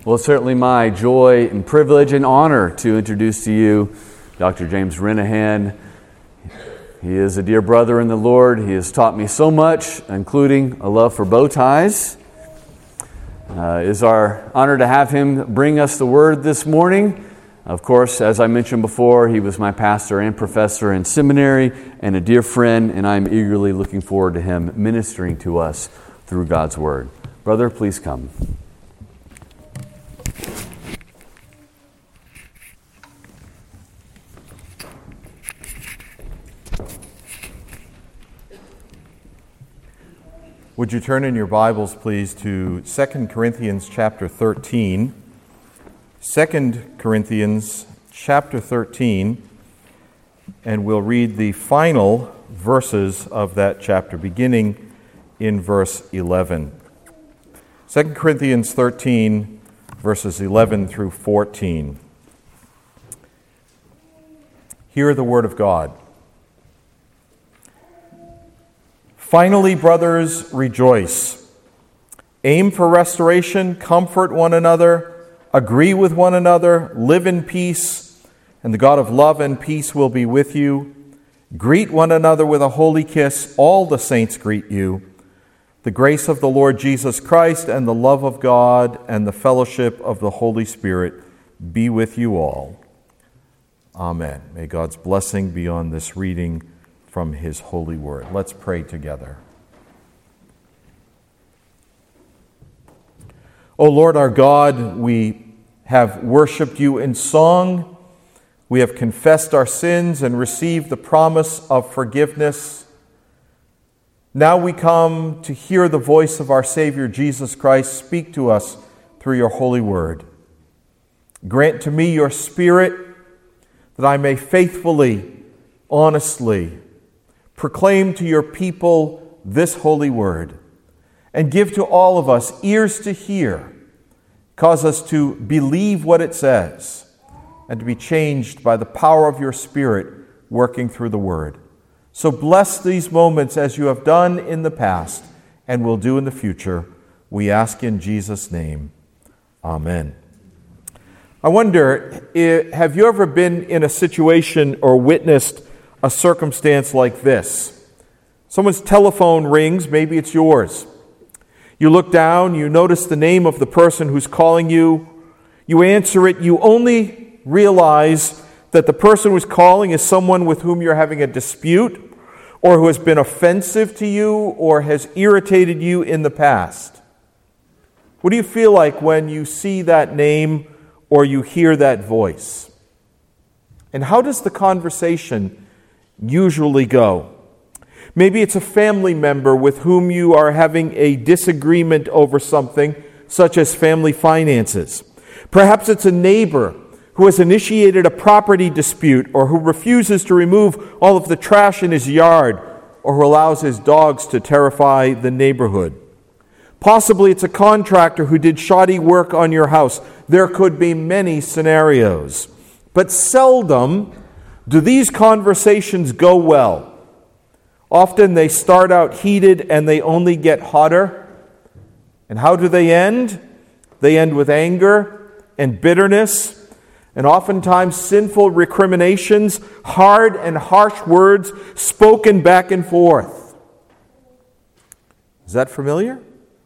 Well, it's certainly my joy and privilege and honor to introduce to you Dr. James Renihan. He is a dear brother in the Lord. He has taught me so much, including a love for bow ties. It is our honor to have him bring us the word this morning. Of course, as I mentioned before, he was my pastor and professor in seminary and a dear friend, and I'm eagerly looking forward to him ministering to us through God's word. Brother, please come. Would you turn in your Bibles, please, to 2 Corinthians chapter 13. 2 Corinthians chapter 13, and we'll read the final verses of that chapter, beginning in verse 11. 2 Corinthians 13, verses 11 through 14. Hear the word of God. Finally, brothers, rejoice. Aim for restoration, comfort one another, agree with one another, live in peace, and the God of love and peace will be with you. Greet one another with a holy kiss. All the saints greet you. The grace of the Lord Jesus Christ and the love of God and the fellowship of the Holy Spirit be with you all. Amen. May God's blessing be on this reading from His holy word. Let's pray together. O Lord our God, we have worshiped you in song. We have confessed our sins and received the promise of forgiveness. Now we come to hear the voice of our Savior Jesus Christ speak to us through your holy word. Grant to me your Spirit that I may faithfully, honestly, proclaim to your people this holy word, and give to all of us ears to hear. Cause us to believe what it says, and to be changed by the power of your Spirit working through the word. So bless these moments as you have done in the past and will do in the future. We ask in Jesus' name. Amen. I wonder, have you ever been in a situation or witnessed a circumstance like this? Someone's telephone rings, maybe it's yours. You look down, you notice the name of the person who's calling you. You answer it, you only realize that the person who's calling is someone with whom you're having a dispute, or who has been offensive to you, or has irritated you in the past. What do you feel like when you see that name or you hear that voice? And how does the conversation usually go? Maybe it's a family member with whom you are having a disagreement over something, such as family finances. Perhaps it's a neighbor who has initiated a property dispute, or who refuses to remove all of the trash in his yard, or who allows his dogs to terrify the neighborhood. Possibly it's a contractor who did shoddy work on your house. There could be many scenarios. But seldom do these conversations go well. Often they start out heated and they only get hotter. And how do they end? They end with anger and bitterness, and oftentimes sinful recriminations, hard and harsh words spoken back and forth. Is that familiar?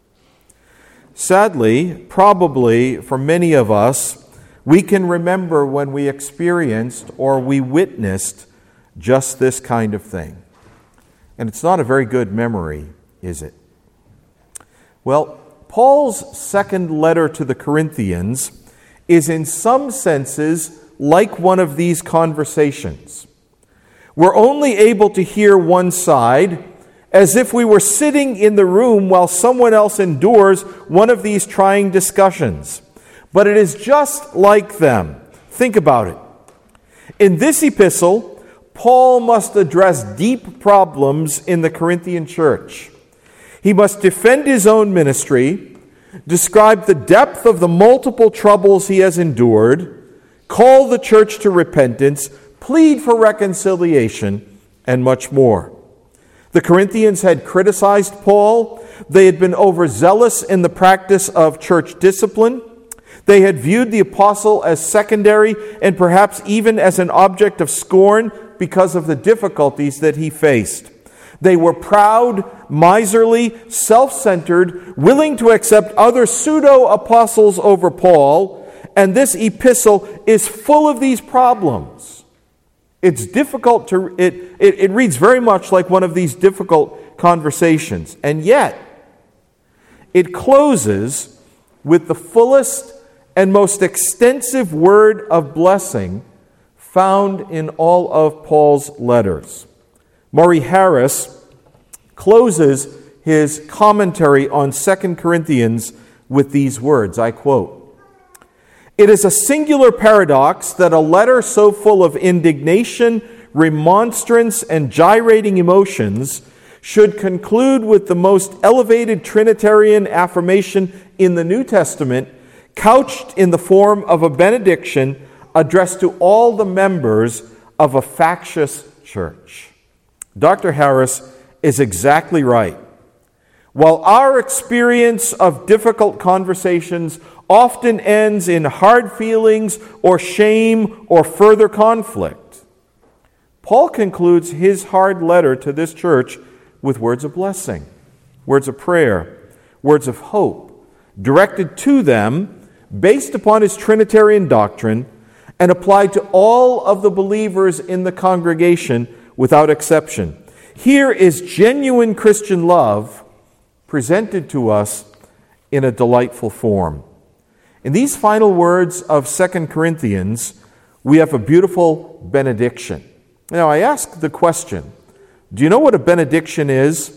Sadly, probably for many of us, we can remember when we experienced or we witnessed just this kind of thing. And it's not a very good memory, is it? Well, Paul's second letter to the Corinthians is in some senses like one of these conversations. We're only able to hear one side, as if we were sitting in the room while someone else endures one of these trying discussions. But it is just like them. Think about it. In this epistle, Paul must address deep problems in the Corinthian church. He must defend his own ministry, describe the depth of the multiple troubles he has endured, call the church to repentance, plead for reconciliation, and much more. The Corinthians had criticized Paul. They had been overzealous in the practice of church discipline. They had viewed the apostle as secondary and perhaps even as an object of scorn because of the difficulties that he faced. They were proud, miserly, self-centered, willing to accept other pseudo-apostles over Paul, and this epistle is full of these problems. It's difficult to it reads very much like one of these difficult conversations, and yet it closes with the fullest and most extensive word of blessing found in all of Paul's letters. Maury Harris closes his commentary on 2 Corinthians with these words, I quote, "It is a singular paradox that a letter so full of indignation, remonstrance, and gyrating emotions should conclude with the most elevated Trinitarian affirmation in the New Testament, couched in the form of a benediction addressed to all the members of a factious church." Dr. Harris is exactly right. While our experience of difficult conversations often ends in hard feelings or shame or further conflict, Paul concludes his hard letter to this church with words of blessing, words of prayer, words of hope, directed to them based upon his Trinitarian doctrine and applied to all of the believers in the congregation without exception. Here is genuine Christian love presented to us in a delightful form. In these final words of 2 Corinthians, we have a beautiful benediction. Now, I ask the question, do you know what a benediction is?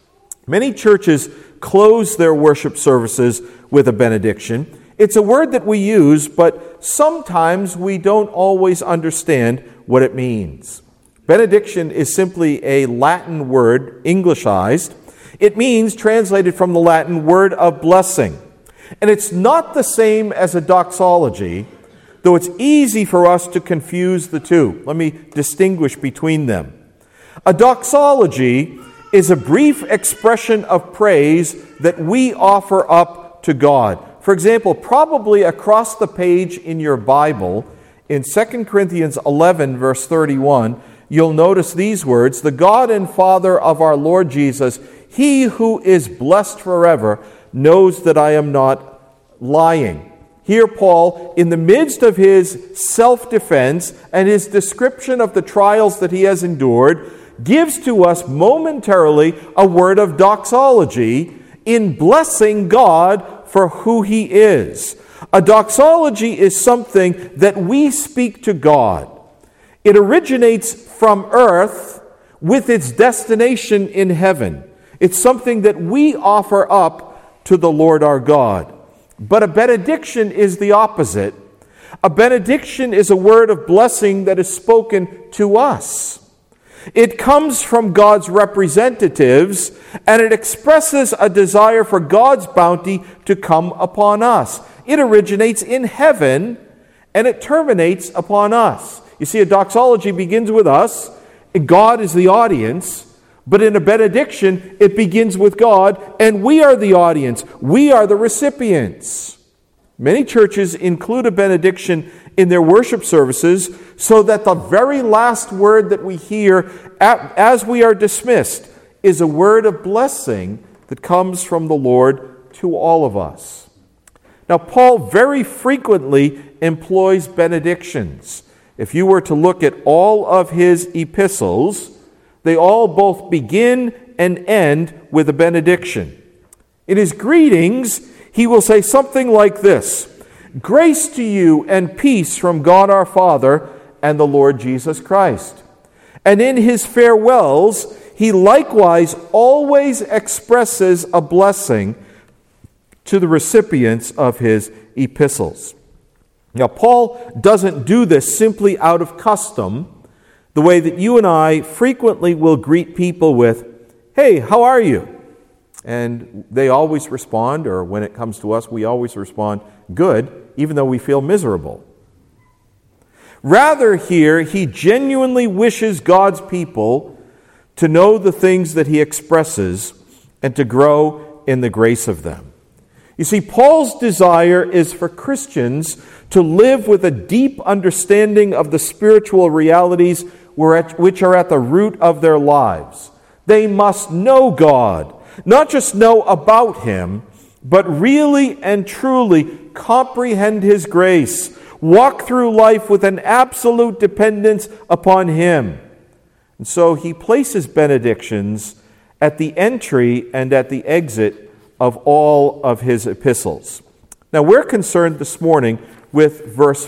Many churches close their worship services with a benediction. It's a word that we use, but sometimes we don't always understand what it means. Benediction is simply a Latin word, Englishized. It means, translated from the Latin, word of blessing. And it's not the same as a doxology, though it's easy for us to confuse the two. Let me distinguish between them. A doxology is a brief expression of praise that we offer up to God. For example, probably across the page in your Bible, in 2 Corinthians 11, verse 31, you'll notice these words, "The God and Father of our Lord Jesus, He who is blessed forever, knows that I am not lying." Here Paul, in the midst of his self-defense and his description of the trials that he has endured, gives to us momentarily a word of doxology in blessing God for who He is. A doxology is something that we speak to God. It originates from earth with its destination in heaven. It's something that we offer up to the Lord our God. But a benediction is the opposite. A benediction is a word of blessing that is spoken to us. It comes from God's representatives, and it expresses a desire for God's bounty to come upon us. It originates in heaven, and it terminates upon us. You see, a doxology begins with us, and God is the audience, but in a benediction, it begins with God, and we are the audience. We are the recipients. Many churches include a benediction in their worship services so that the very last word that we hear as we are dismissed is a word of blessing that comes from the Lord to all of us. Now, Paul very frequently employs benedictions. If you were to look at all of his epistles, they all both begin and end with a benediction. In his greetings, he will say something like this: "Grace to you and peace from God our Father and the Lord Jesus Christ." And in his farewells, he likewise always expresses a blessing to the recipients of his epistles. Now, Paul doesn't do this simply out of custom, the way that you and I frequently will greet people with, "Hey, how are you?" And they always respond, or when it comes to us, we always respond, "Good," even though we feel miserable. Rather, here, he genuinely wishes God's people to know the things that he expresses and to grow in the grace of them. You see, Paul's desire is for Christians to live with a deep understanding of the spiritual realities which are at the root of their lives. They must know God, not just know about Him, but really and truly comprehend His grace, walk through life with an absolute dependence upon Him. And so he places benedictions at the entry and at the exit of all of his epistles. Now, we're concerned this morning with verse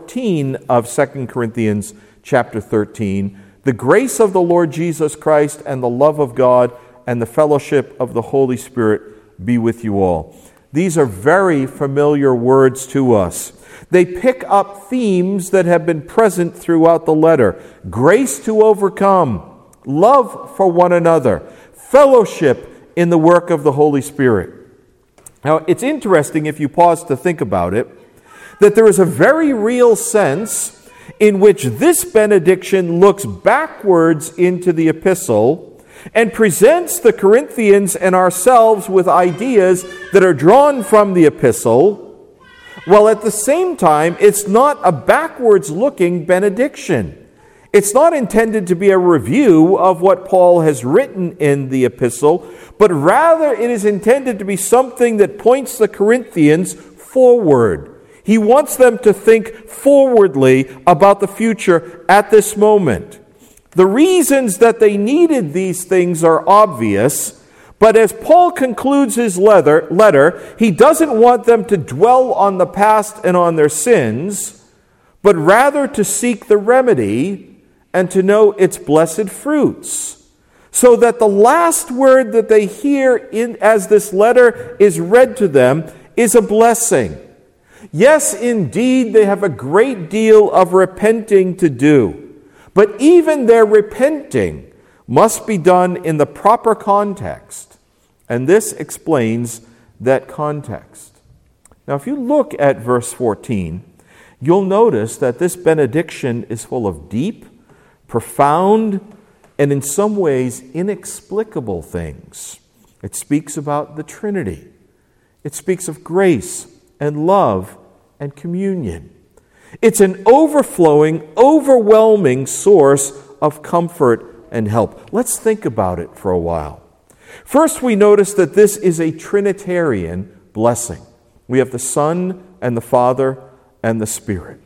14 of 2 Corinthians chapter 13. The grace of the Lord Jesus Christ and the love of God and the fellowship of the Holy Spirit be with you all. These are very familiar words to us. They pick up themes that have been present throughout the letter. Grace to overcome, love for one another, fellowship in the work of the Holy Spirit. Now, it's interesting, if you pause to think about it, that there is a very real sense in which this benediction looks backwards into the epistle and presents the Corinthians and ourselves with ideas that are drawn from the epistle, while at the same time, it's not a backwards-looking benediction. It's not intended to be a review of what Paul has written in the epistle, but rather it is intended to be something that points the Corinthians forward. He wants them to think forwardly about the future at this moment. The reasons that they needed these things are obvious, but as Paul concludes his letter, he doesn't want them to dwell on the past and on their sins, but rather to seek the remedy and to know its blessed fruits, so that the last word that they hear as this letter is read to them is a blessing. Yes, indeed, they have a great deal of repenting to do, but even their repenting must be done in the proper context, and this explains that context. Now, if you look at verse 14, you'll notice that this benediction is full of deep, profound, and in some ways inexplicable things. It speaks about the Trinity. It speaks of grace and love and communion. It's an overflowing, overwhelming source of comfort and help. Let's think about it for a while. First, we notice that this is a Trinitarian blessing. We have the Son and the Father and the Spirit.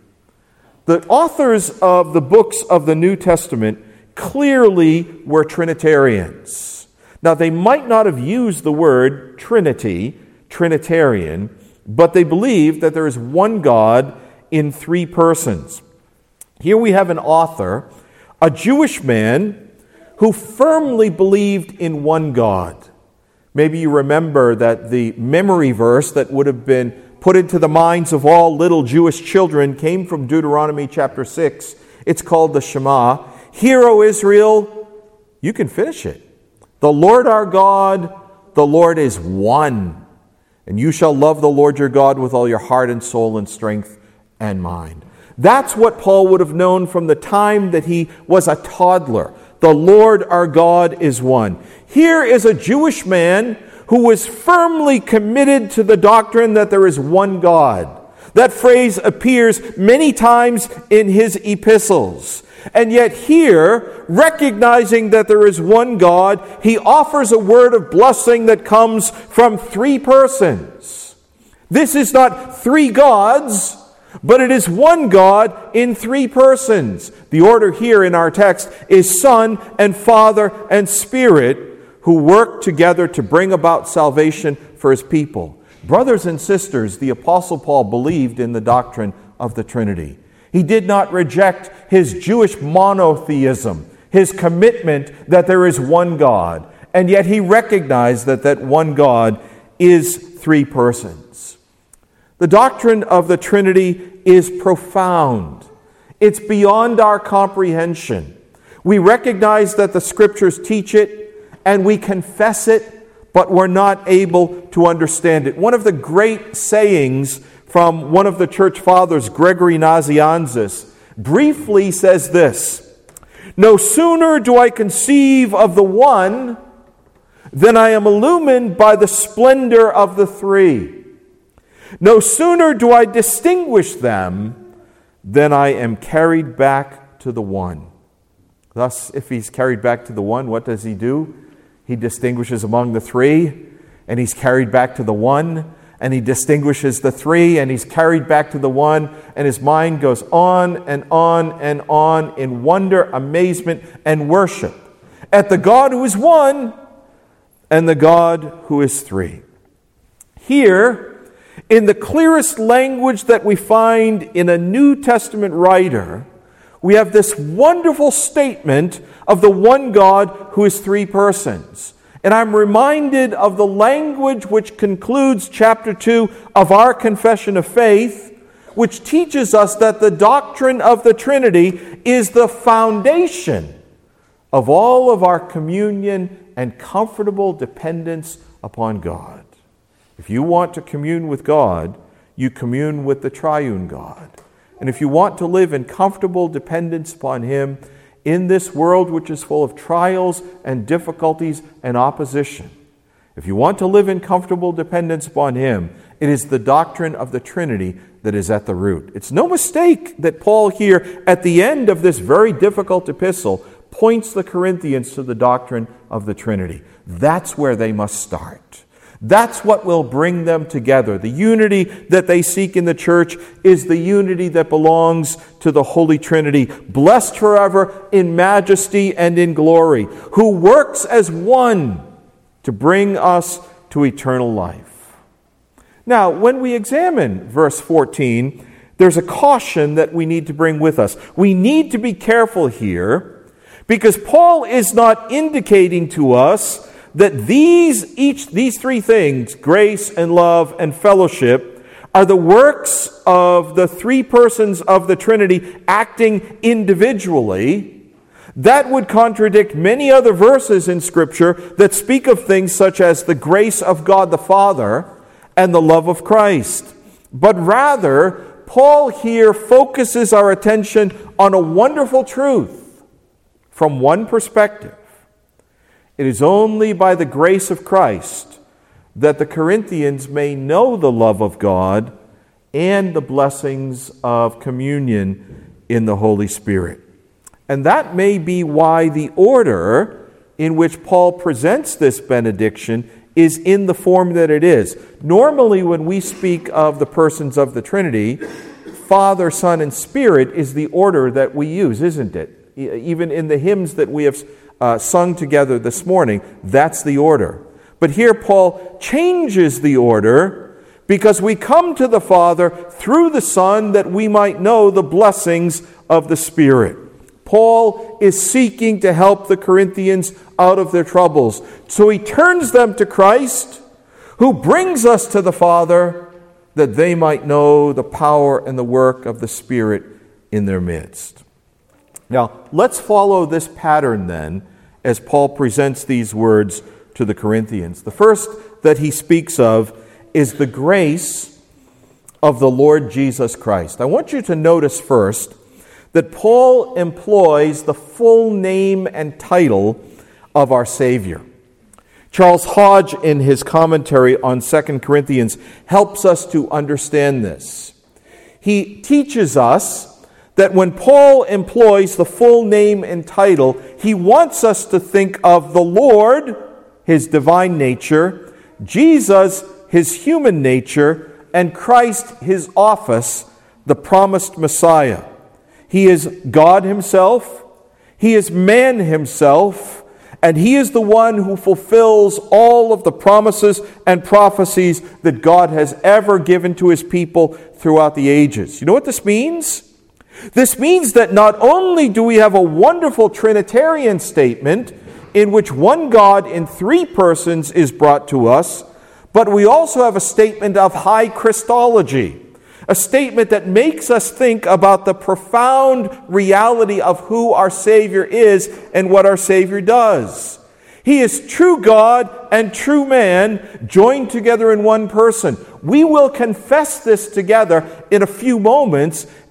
The authors of the books of the New Testament clearly were Trinitarians. Now, they might not have used the word Trinity, Trinitarian, but they believe that there is one God in three persons. Here we have an author, a Jewish man, who firmly believed in one God. Maybe you remember that the memory verse that would have been put into the minds of all little Jewish children came from Deuteronomy chapter 6. It's called the Shema. Hear, O Israel, you can finish it. The Lord our God, the Lord is one. And you shall love the Lord your God with all your heart and soul and strength and mind. That's what Paul would have known from the time that he was a toddler. The Lord our God is one. Here is a Jewish man who was firmly committed to the doctrine that there is one God. That phrase appears many times in his epistles. And yet here, recognizing that there is one God, he offers a word of blessing that comes from three persons. This is not three gods, but it is one God in three persons. The order here in our text is Son and Father and Spirit, who work together to bring about salvation for his people. Brothers and sisters, the Apostle Paul believed in the doctrine of the Trinity. He did not reject his Jewish monotheism, his commitment that there is one God, and yet he recognized that that one God is three persons. The doctrine of the Trinity is profound. It's beyond our comprehension. We recognize that the Scriptures teach it, and we confess it, but we're not able to understand it. One of the great sayings from one of the church fathers, Gregory Nazianzus, briefly says this: "No sooner do I conceive of the one than I am illumined by the splendor of the three." No sooner do I distinguish them than I am carried back to the one. Thus, if he's carried back to the one, what does he do? He distinguishes among the three, and he's carried back to the one, and he distinguishes the three, and he's carried back to the one, and his mind goes on and on and on in wonder, amazement, and worship at the God who is one and the God who is three. Here, in the clearest language that we find in a New Testament writer, we have this wonderful statement of the one God who is three persons. And I'm reminded of the language which concludes chapter 2 of our Confession of Faith, which teaches us that the doctrine of the Trinity is the foundation of all of our communion and comfortable dependence upon God. If you want to commune with God, you commune with the triune God. And if you want to live in comfortable dependence upon Him in this world which is full of trials and difficulties and opposition, if you want to live in comfortable dependence upon Him, it is the doctrine of the Trinity that is at the root. It's no mistake that Paul here, at the end of this very difficult epistle, points the Corinthians to the doctrine of the Trinity. That's where they must start. That's what will bring them together. The unity that they seek in the church is the unity that belongs to the Holy Trinity, blessed forever in majesty and in glory, who works as one to bring us to eternal life. Now, when we examine verse 14, there's a caution that we need to bring with us. We need to be careful here, because Paul is not indicating to us that these three things, grace and love and fellowship, are the works of the three persons of the Trinity acting individually. That would contradict many other verses in Scripture that speak of things such as the grace of God the Father and the love of Christ. But rather, Paul here focuses our attention on a wonderful truth from one perspective. It is only by the grace of Christ that the Corinthians may know the love of God and the blessings of communion in the Holy Spirit. And that may be why the order in which Paul presents this benediction is in the form that it is. Normally, when we speak of the persons of the Trinity, Father, Son, and Spirit is the order that we use, isn't it? Even in the hymns that we have sung together this morning, that's the order. But here Paul changes the order because we come to the Father through the Son that we might know the blessings of the Spirit. Paul is seeking to help the Corinthians out of their troubles. So he turns them to Christ, who brings us to the Father that they might know the power and the work of the Spirit in their midst. Now, let's follow this pattern then as Paul presents these words to the Corinthians. The first that he speaks of is the grace of the Lord Jesus Christ. I want you to notice first that Paul employs the full name and title of our Savior. Charles Hodge, in his commentary on 2 Corinthians, helps us to understand this. He teaches us that when Paul employs the full name and title, he wants us to think of the Lord, His divine nature, Jesus, His human nature, and Christ, His office, the promised Messiah. He is God Himself, He is man Himself, and He is the one who fulfills all of the promises and prophecies that God has ever given to His people throughout the ages. You know what this means? This means that not only do we have a wonderful Trinitarian statement in which one God in three persons is brought to us, but we also have a statement of high Christology, a statement that makes us think about the profound reality of who our Savior is and what our Savior does. He is true God and true man joined together in one person. We will confess this together in a few moments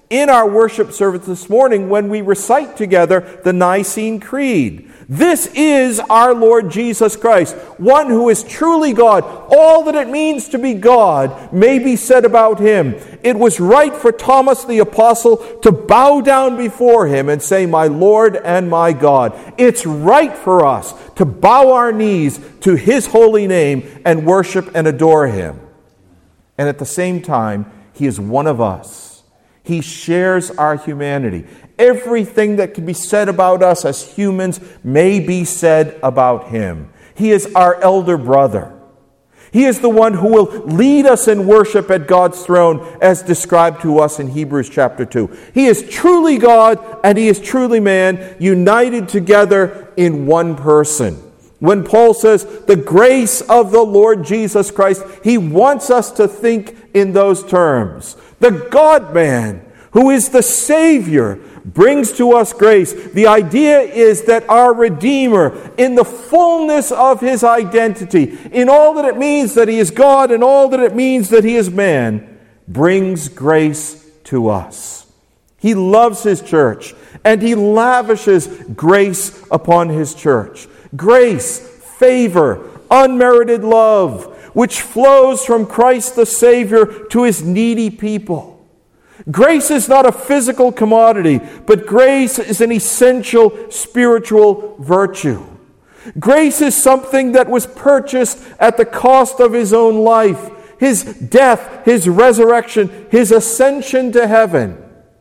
in our worship service this morning when we recite together the Nicene Creed. This is our Lord Jesus Christ, one who is truly God. All that it means to be God may be said about him. It was right for Thomas the Apostle to bow down before him and say, "My Lord and my God." It's right for us to bow our knees to his holy name and worship and adore him. And at the same time, he is one of us. He shares our humanity. Everything that can be said about us as humans may be said about him. He is our elder brother. He is the one who will lead us in worship at God's throne as described to us in Hebrews chapter 2. He is truly God and he is truly man, united together in one person. When Paul says the grace of the Lord Jesus Christ, he wants us to think in those terms. The God-man, who is the Savior, brings to us grace. The idea is that our Redeemer, in the fullness of his identity, in all that it means that he is God and all that it means that he is man, brings grace to us. He loves his church, and he lavishes grace upon his church. Grace, favor, unmerited love, which flows from Christ the Savior to his needy people. Grace is not a physical commodity, but grace is an essential spiritual virtue. Grace is something that was purchased at the cost of his own life, his death, his resurrection, his ascension to heaven.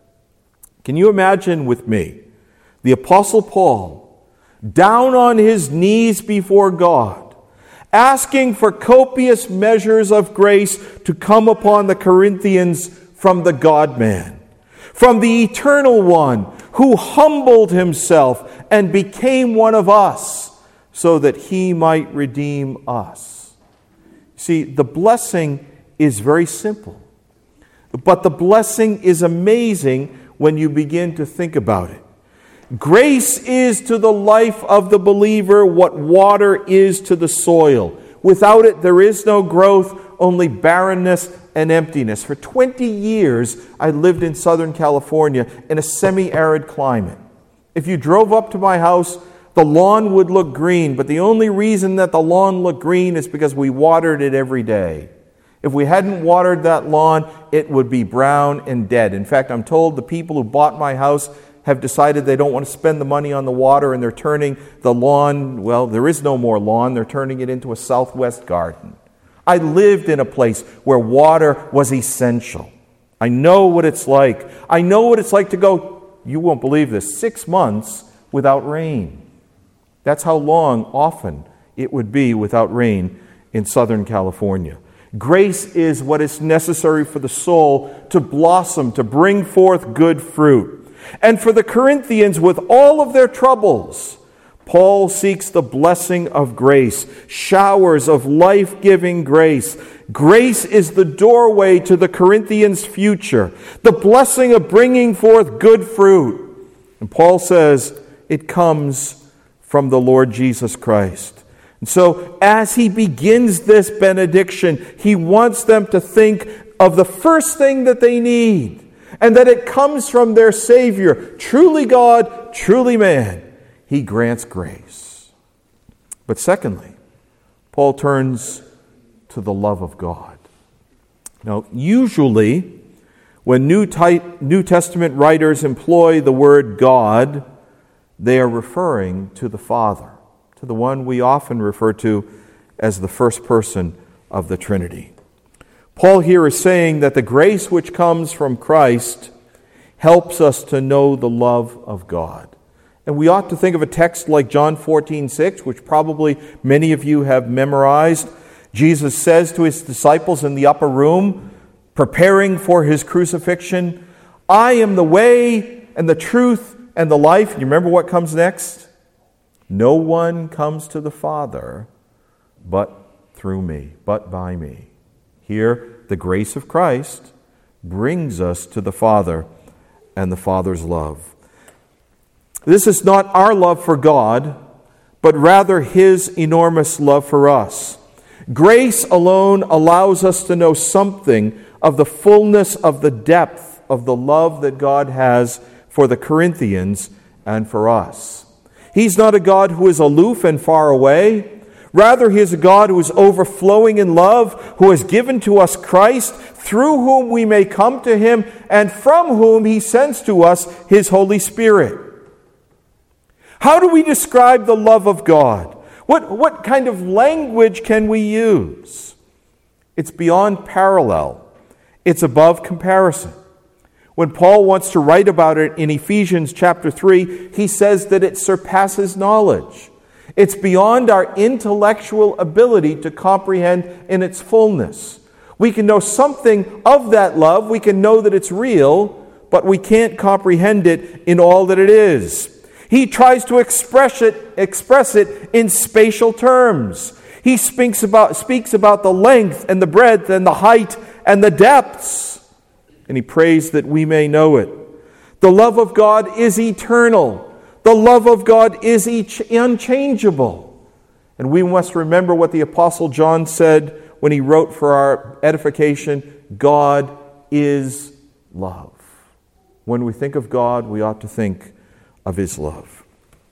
Can you imagine with me the Apostle Paul down on his knees before God, asking for copious measures of grace to come upon the Corinthians from the God-man, from the Eternal One who humbled himself and became one of us so that he might redeem us? See, the blessing is very simple, but the blessing is amazing when you begin to think about it. Grace is to the life of the believer what water is to the soil. Without it, there is no growth, only barrenness and emptiness. For 20 years, I lived in Southern California in a semi-arid climate. If you drove up to my house, the lawn would look green, but the only reason that the lawn looked green is because we watered it every day. If we hadn't watered that lawn, it would be brown and dead. In fact, I'm told the people who bought my house have decided they don't want to spend the money on the water, and they're turning the lawn, well, there is no more lawn, they're turning it into a Southwest garden. I lived in a place where water was essential. I know what it's like. I know what it's like to go, you won't believe this, 6 months without rain. That's how long, often, it would be without rain in Southern California. Grace is what is necessary for the soul to blossom, to bring forth good fruit. And for the Corinthians, with all of their troubles, Paul seeks the blessing of grace, showers of life-giving grace. Grace is the doorway to the Corinthians' future, the blessing of bringing forth good fruit. And Paul says it comes from the Lord Jesus Christ. And so as he begins this benediction, he wants them to think of the first thing that they need, and that it comes from their Savior, truly God, truly man. He grants grace. But secondly, Paul turns to the love of God. Now, usually, when New Testament writers employ the word God, they are referring to the Father, to the one we often refer to as the first person of the Trinity. Paul here is saying that the grace which comes from Christ helps us to know the love of God. And we ought to think of a text like John 14:6, which probably many of you have memorized. Jesus says to his disciples in the upper room, preparing for his crucifixion, "I am the way and the truth and the life." You remember what comes next? "No one comes to the Father but through me, but by me." Here, the grace of Christ brings us to the Father and the Father's love. This is not our love for God, but rather his enormous love for us. Grace alone allows us to know something of the fullness of the depth of the love that God has for the Corinthians and for us. He's not a God who is aloof and far away. Rather, He is a God who is overflowing in love, who has given to us Christ, through whom we may come to Him, and from whom He sends to us His Holy Spirit. How do we describe the love of God? What kind of language can we use? It's beyond parallel. It's above comparison. When Paul wants to write about it in Ephesians chapter 3, he says that it surpasses knowledge. It's beyond our intellectual ability to comprehend in its fullness. We can know something of that love. We can know that it's real, but we can't comprehend it in all that it is. He tries to express it in spatial terms. He speaks about the length and the breadth and the height and the depths. And he prays that we may know it. The love of God is eternal. The love of God is unchangeable. And we must remember what the Apostle John said when he wrote for our edification, God is love. When we think of God, we ought to think of His love.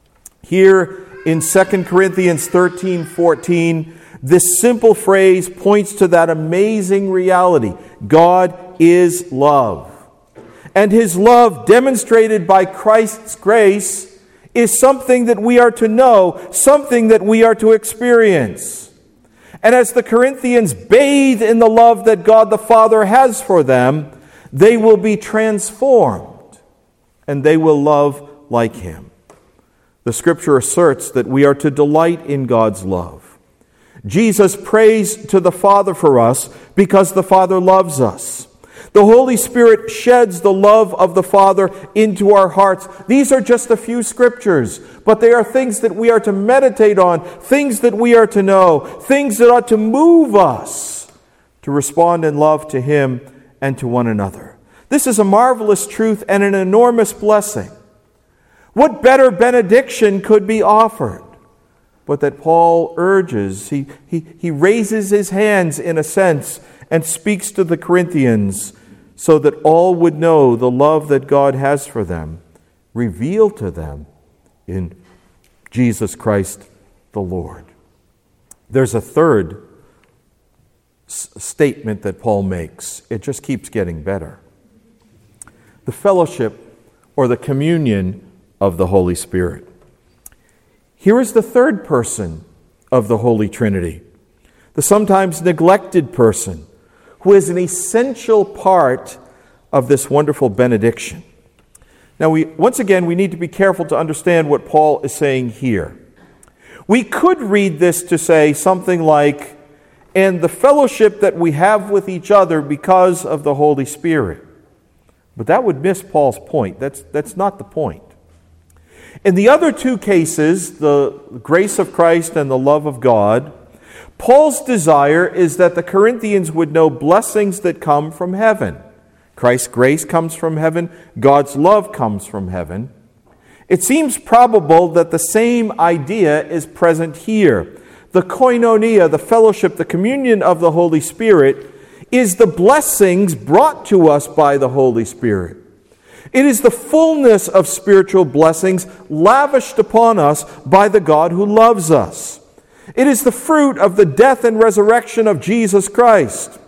Here in 2 Corinthians 13:14, this simple phrase points to that amazing reality. God is love. And His love, demonstrated by Christ's grace, is something that we are to know, something that we are to experience. And as the Corinthians bathe in the love that God the Father has for them, they will be transformed and they will love like Him. The Scripture asserts that we are to delight in God's love. Jesus prays to the Father for us because the Father loves us. The Holy Spirit sheds the love of the Father into our hearts. These are just a few scriptures, but they are things that we are to meditate on, things that we are to know, things that ought to move us to respond in love to Him and to one another. This is a marvelous truth and an enormous blessing. What better benediction could be offered? But that Paul urges, he raises his hands in a sense and speaks to the Corinthians so that all would know the love that God has for them, revealed to them in Jesus Christ the Lord. There's a third statement that Paul makes. It just keeps getting better. The fellowship or the communion of the Holy Spirit. Here is the third person of the Holy Trinity, the sometimes neglected person, who is an essential part of this wonderful benediction. Now, once again, we need to be careful to understand what Paul is saying here. We could read this to say something like, and the fellowship that we have with each other because of the Holy Spirit. But that would miss Paul's point. That's not the point. In the other two cases, the grace of Christ and the love of God, Paul's desire is that the Corinthians would know blessings that come from heaven. Christ's grace comes from heaven. God's love comes from heaven. It seems probable that the same idea is present here. The koinonia, the fellowship, the communion of the Holy Spirit, is the blessings brought to us by the Holy Spirit. It is the fullness of spiritual blessings lavished upon us by the God who loves us. It is the fruit of the death and resurrection of Jesus Christ.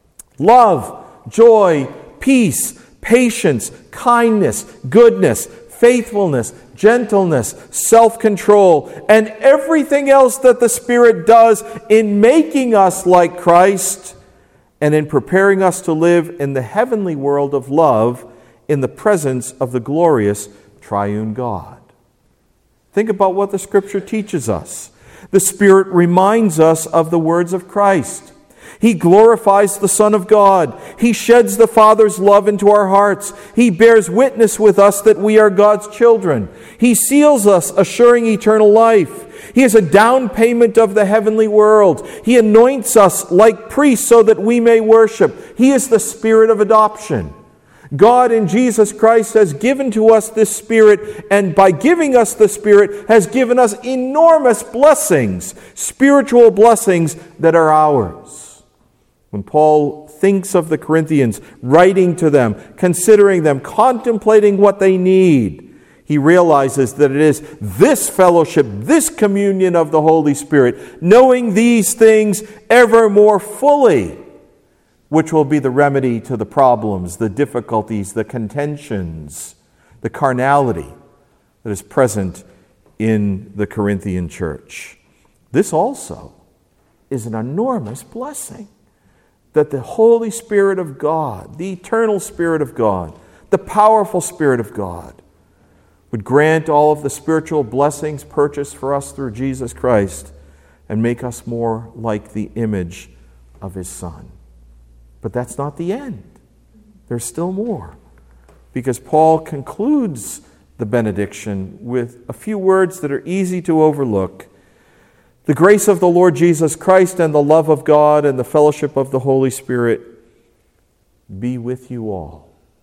Love, joy, peace, patience, kindness, goodness, faithfulness, gentleness, self-control, and everything else that the Spirit does in making us like Christ and in preparing us to live in the heavenly world of love in the presence of the glorious triune God. Think about what the Scripture teaches us. The Spirit reminds us of the words of Christ. He glorifies the Son of God. He sheds the Father's love into our hearts. He bears witness with us that we are God's children. He seals us, assuring eternal life. He is a down payment of the heavenly world. He anoints us like priests so that we may worship. He is the Spirit of adoption. God in Jesus Christ has given to us this Spirit, and by giving us the Spirit has given us enormous blessings, spiritual blessings that are ours. When Paul thinks of the Corinthians, writing to them, considering them, contemplating what they need, he realizes that it is this fellowship, this communion of the Holy Spirit, knowing these things ever more fully, which will be the remedy to the problems, the difficulties, the contentions, the carnality that is present in the Corinthian church. This also is an enormous blessing, that the Holy Spirit of God, the eternal Spirit of God, the powerful Spirit of God, would grant all of the spiritual blessings purchased for us through Jesus Christ and make us more like the image of His Son. But that's not the end. There's still more, because Paul concludes the benediction with a few words that are easy to overlook. The grace of the Lord Jesus Christ and the love of God and the fellowship of the Holy Spirit be with you all.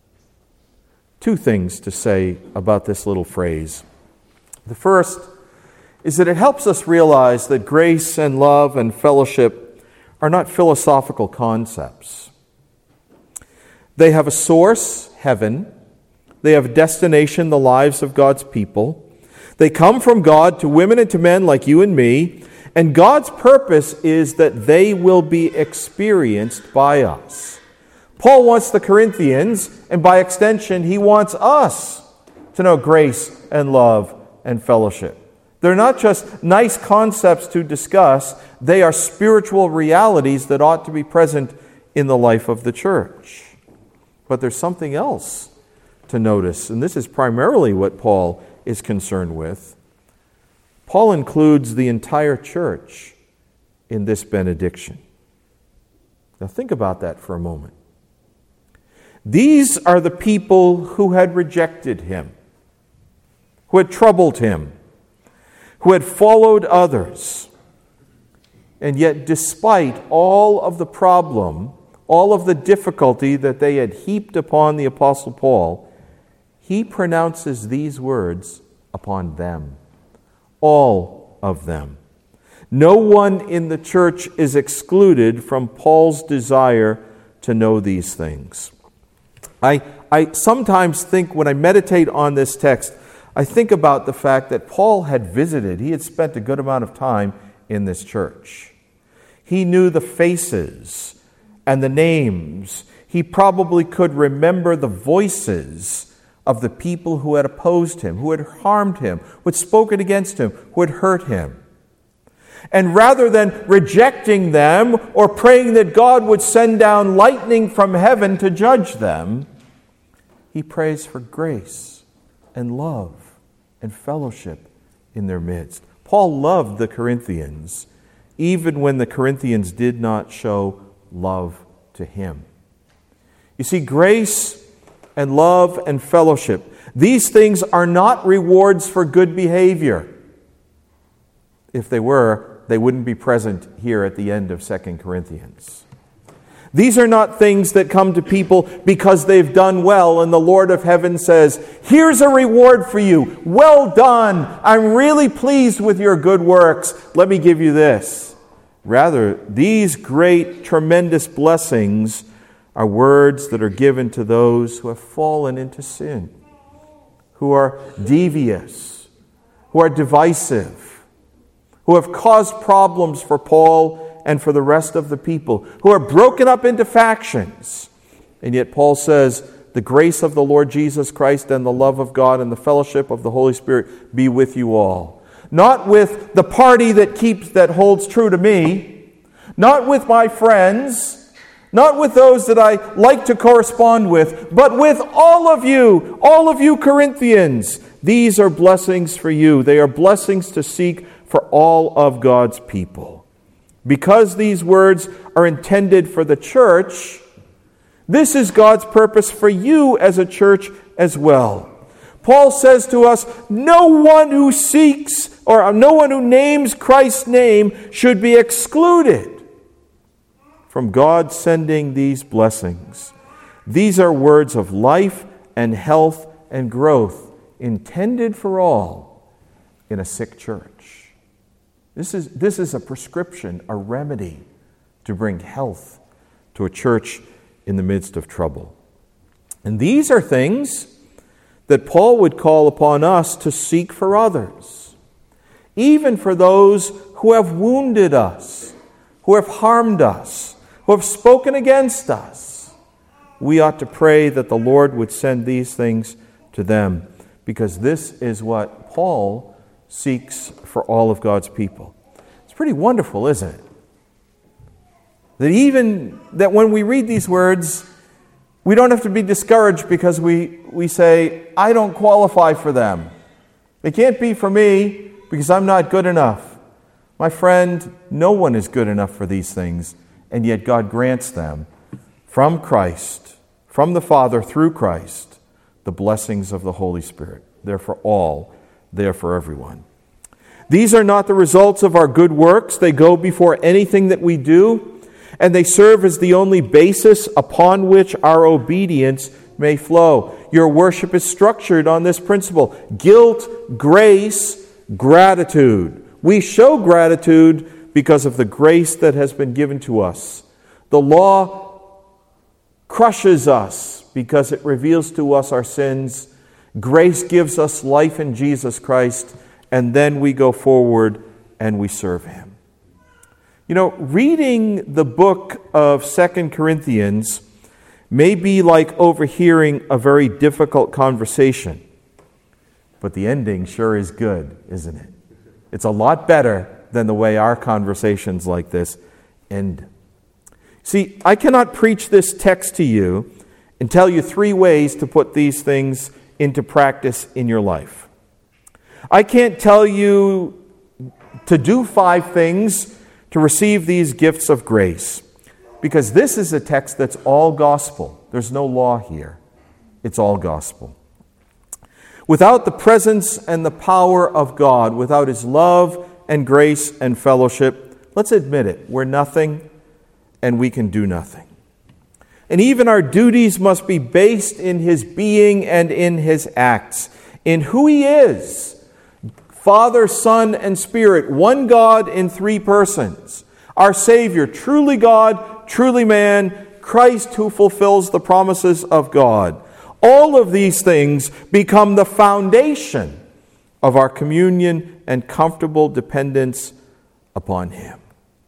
Two things to say about this little phrase. The first is that it helps us realize that grace and love and fellowship are not philosophical concepts. They have a source, heaven. They have a destination, the lives of God's people. They come from God to women and to men like you and me. And God's purpose is that they will be experienced by us. Paul wants the Corinthians, and by extension, he wants us to know grace and love and fellowship. They're not just nice concepts to discuss. They are spiritual realities that ought to be present in the life of the church. But there's something else to notice, and this is primarily what Paul is concerned with. Paul includes the entire church in this benediction. Now think about that for a moment. These are the people who had rejected him, who had troubled him, who had followed others. And yet, despite all of the problem, all of the difficulty that they had heaped upon the Apostle Paul, he pronounces these words upon them. All of them. No one in the church is excluded from Paul's desire to know these things. I sometimes think, when I meditate on this text, I think about the fact that Paul had visited, he had spent a good amount of time in this church. He knew the faces and the names. He probably could remember the voices of the people who had opposed him, who had harmed him, who had spoken against him, who had hurt him. And rather than rejecting them or praying that God would send down lightning from heaven to judge them, he prays for grace and love and fellowship in their midst. Paul loved the Corinthians, even when the Corinthians did not show love to him. You see, grace and love and fellowship, these things are not rewards for good behavior. If they were, they wouldn't be present here at the end of 2 Corinthians. These are not things that come to people because they've done well and the Lord of heaven says, here's a reward for you. Well done. I'm really pleased with your good works. Let me give you this. Rather, these great, tremendous blessings are words that are given to those who have fallen into sin, who are devious, who are divisive, who have caused problems for Paul and for the rest of the people, who are broken up into factions. And yet Paul says, the grace of the Lord Jesus Christ and the love of God and the fellowship of the Holy Spirit be with you all. Not with the party that holds true to me, not with my friends, not with those that I like to correspond with, but with all of you Corinthians. These are blessings for you. They are blessings to seek for all of God's people. Because these words are intended for the church, this is God's purpose for you as a church as well. Paul says to us, no one who seeks or no one who names Christ's name should be excluded from God sending these blessings. These are words of life and health and growth intended for all in a sick church. This is a prescription, a remedy to bring health to a church in the midst of trouble. And these are things that Paul would call upon us to seek for others, even for those who have wounded us, who have harmed us, who have spoken against us. We ought to pray that the Lord would send these things to them, because this is what Paul seeks for all of God's people. It's pretty wonderful, isn't it? That when we read these words, we don't have to be discouraged because we say, I don't qualify for them. They can't be for me because I'm not good enough. My friend, no one is good enough for these things, and yet God grants them from Christ, from the Father through Christ, the blessings of the Holy Spirit. They're for all, they're for everyone. These are not the results of our good works. They go before anything that we do, and they serve as the only basis upon which our obedience may flow. Your worship is structured on this principle: guilt, grace, gratitude. We show gratitude because of the grace that has been given to us. The law crushes us because it reveals to us our sins. Grace gives us life in Jesus Christ, and then we go forward and we serve Him. You know, reading the book of 2 Corinthians may be like overhearing a very difficult conversation, but the ending sure is good, isn't it? It's a lot better than the way our conversations like this end. See, I cannot preach this text to you and tell you 3 ways to put these things into practice in your life. I can't tell you to do 5 things to receive these gifts of grace, because this is a text that's all gospel. There's no law here. It's all gospel. Without the presence and the power of God, without His love and grace and fellowship, let's admit it, we're nothing and we can do nothing. And even our duties must be based in His being and in His acts, in who He is. Father, Son, and Spirit, one God in 3 persons. Our Savior, truly God, truly man, Christ who fulfills the promises of God. All of these things become the foundation of our communion and comfortable dependence upon Him.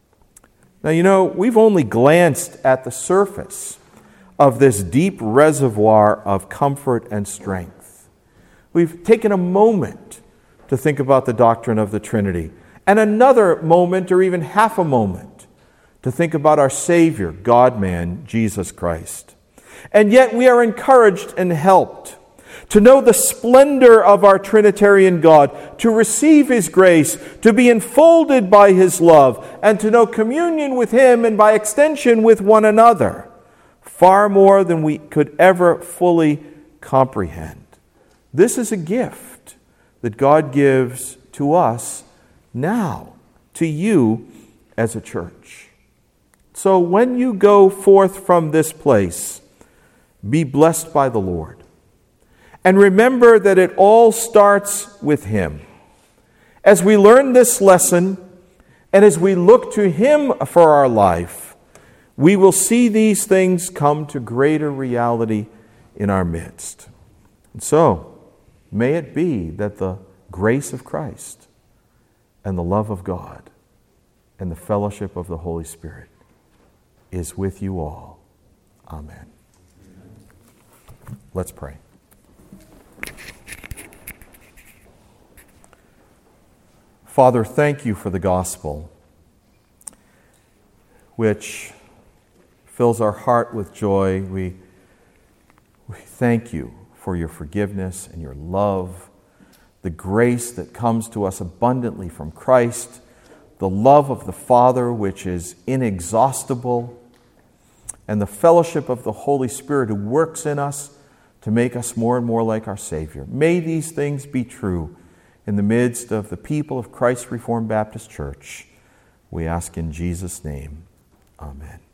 Now, you know, we've only glanced at the surface of this deep reservoir of comfort and strength. We've taken a moment to think about the doctrine of the Trinity, and another moment or even half a moment to think about our Savior, God-man, Jesus Christ. And yet we are encouraged and helped to know the splendor of our Trinitarian God, to receive His grace, to be enfolded by His love, and to know communion with Him and by extension with one another, far more than we could ever fully comprehend. This is a gift that God gives to us now, to you as a church. So when you go forth from this place, be blessed by the Lord. And remember that it all starts with Him. As we learn this lesson, and as we look to Him for our life, we will see these things come to greater reality in our midst. And so, may it be that the grace of Christ and the love of God and the fellowship of the Holy Spirit is with you all. Amen. Let's pray. Father, thank you for the gospel, which fills our heart with joy. We thank you for your forgiveness and your love, the grace that comes to us abundantly from Christ, the love of the Father, which is inexhaustible, and the fellowship of the Holy Spirit who works in us to make us more and more like our Savior. May these things be true in the midst of the people of Christ Reformed Baptist Church. We ask in Jesus' name. Amen.